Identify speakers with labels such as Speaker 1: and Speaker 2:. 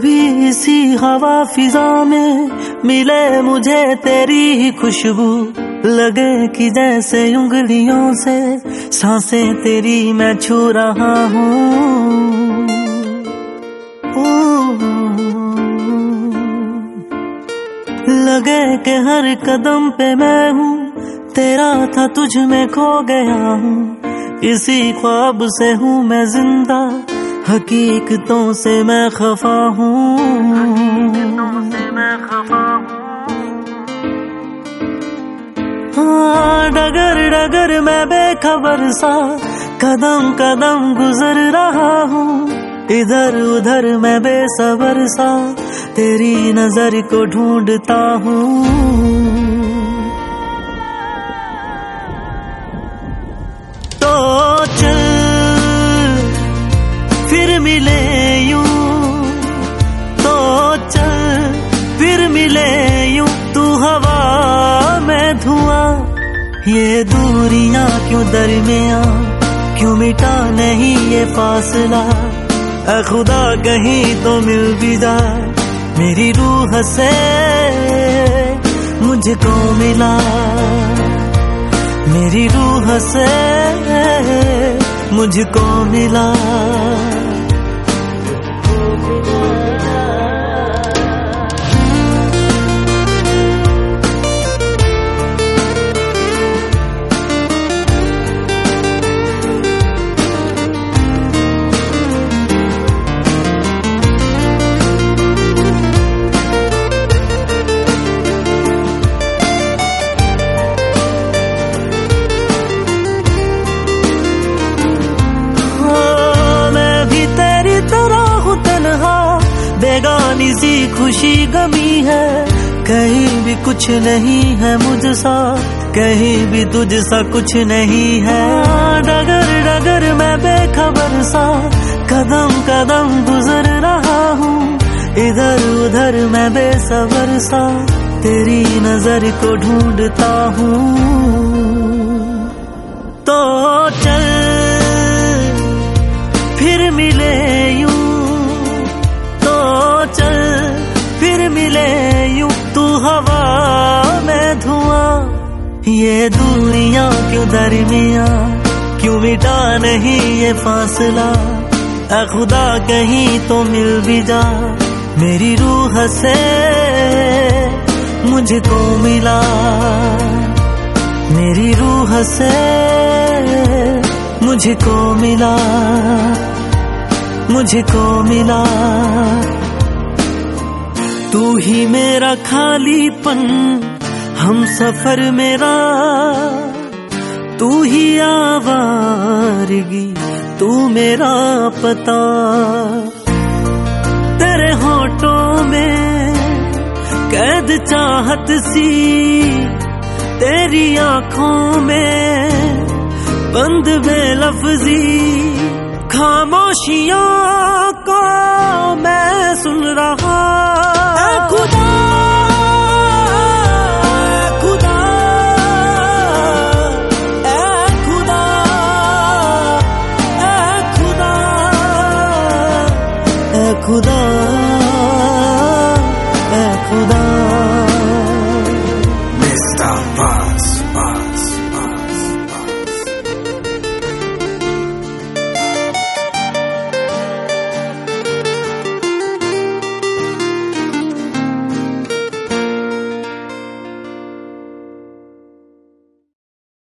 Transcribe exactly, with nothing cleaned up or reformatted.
Speaker 1: कभी इसी हवा फिजा में मिले मुझे तेरी ही खुशबू, लगे कि जैसे उंगलियों से सांसें तेरी मैं छू रहा हूँ। लगे कि हर कदम पे मैं हूँ, तेरा था तुझ में खो गया हूँ। इसी ख्वाब से हूँ मैं जिंदा, हकीकतों से मैं खफा हूँ। हाँ, डगर डगर मैं बेखबर सा कदम कदम गुजर रहा हूँ। इधर उधर मैं बेसबर सा तेरी नजर को ढूंढता हूँ। तो चल फिर मिले यूं, तो चल फिर मिले यूं, तू हवा मैं धुआं। ये दूरियां क्यों दरमियां, क्यों मिटा नहीं ये फासला। ऐ खुदा कहीं तो मिल भी जा, मेरी रूह से मुझको मिला। मेरी रूह से मुझको मिला। बेगानी सी खुशी गमी है, कहीं भी कुछ नहीं है मुझसा, कहीं भी तुझ सा कुछ नहीं है। डगर डगर मैं बेखबर सा कदम कदम गुजर रहा हूँ। इधर उधर मैं बेसबर सा तेरी नजर को ढूंढता हूँ। तो चल फिर मिले यूं, चल फिर मिले यूं, तू हवा मैं धुआं। ये दूरियां क्यों दरमियां, क्यों मिटा नहीं ये फासला। ऐ खुदा कहीं तो मिल भी जा, मेरी रूह से मुझको मिला। मेरी रूह से मुझको मिला, मुझको मिला। तू ही मेरा खालीपन, हम सफर मेरा, तू ही आवारगी, तू मेरा पता। तेरे होठों में कैद चाहत सी, तेरी आंखों में बंद बेलफ्जी। खामोशियों को मैं सुन रहा